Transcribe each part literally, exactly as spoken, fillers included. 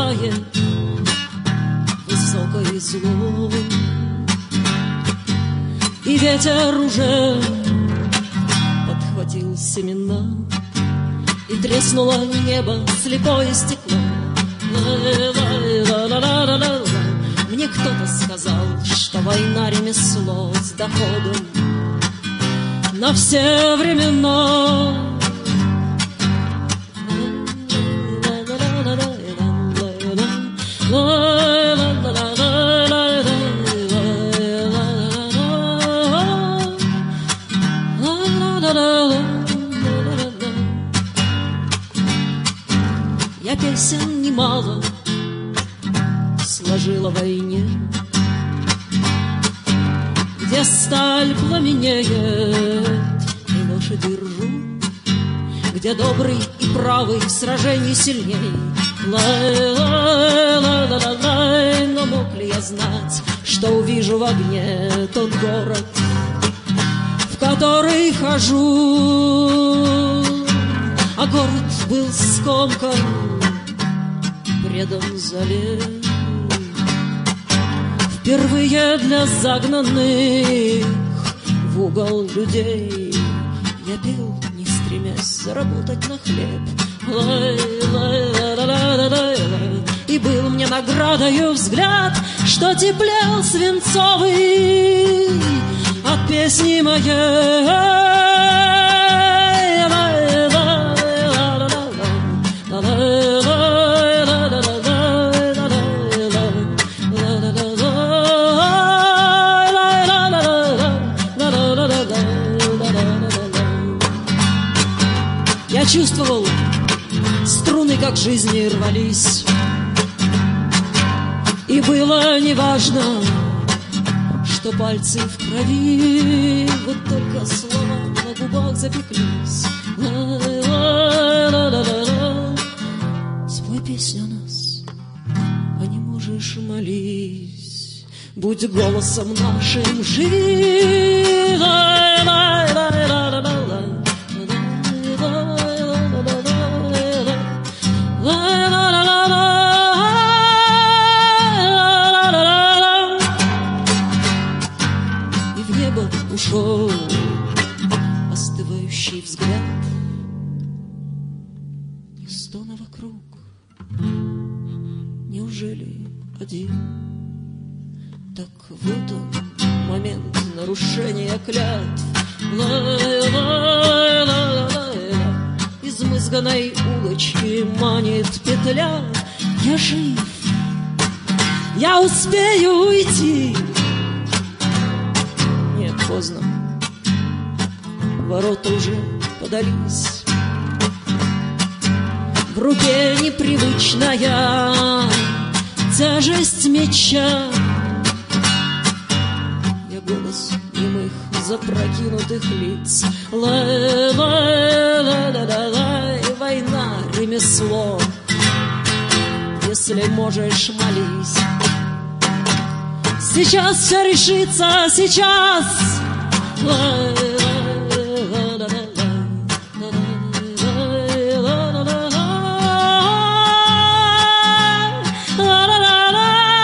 играет высокое зло. И ветер уже подхватил семена, и треснуло небо слепое стекло. Ла-ла-ла-ла-ла-ла-ла. Мне кто-то сказал, что война ремесло с доходом на все времена. Я песен немало сложила в войне, где сталь пламенеет и лошади ржут, где добрый и правый в сражении сильней. Лай-лай-лай-лай-лай. Но мог ли я знать, что увижу в огне тот город, в который хожу? А город был скомкан, предан зале. Впервые для загнанных в угол людей я пел, не стремясь заработать на хлеб. Лай-лай-лай-лай-лай-лай. И был мне наградою взгляд, что теплел свинцовый от песни моей. Я чувствовал, струны как жизни рвались, и было неважно, что пальцы в крови, вот только слова на губах запеклись. Ла-ла-ла-ла-ла-ла. Спой песню о нас, а не можешь молись, будь голосом нашим живи. Ла-ла-ла-ла-ла-ла. Ушел остывающий взгляд, и стона вокруг. Неужели один? Так вот он, момент нарушения клятв. Ла-ла-ла-ла-ла. Измызганной улочки манит петля. Я жив, я успею уйти. Поздно, ворота уже подались. В руке непривычная тяжесть меча. Я голос немых запрокинутых лиц. Лай-лай-лай-лай-лай. Война, ремесло, если можешь, молись. Сейчас все решится, сейчас.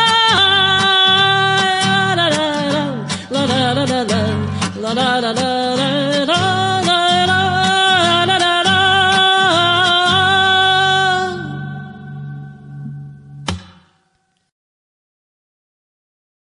La la la la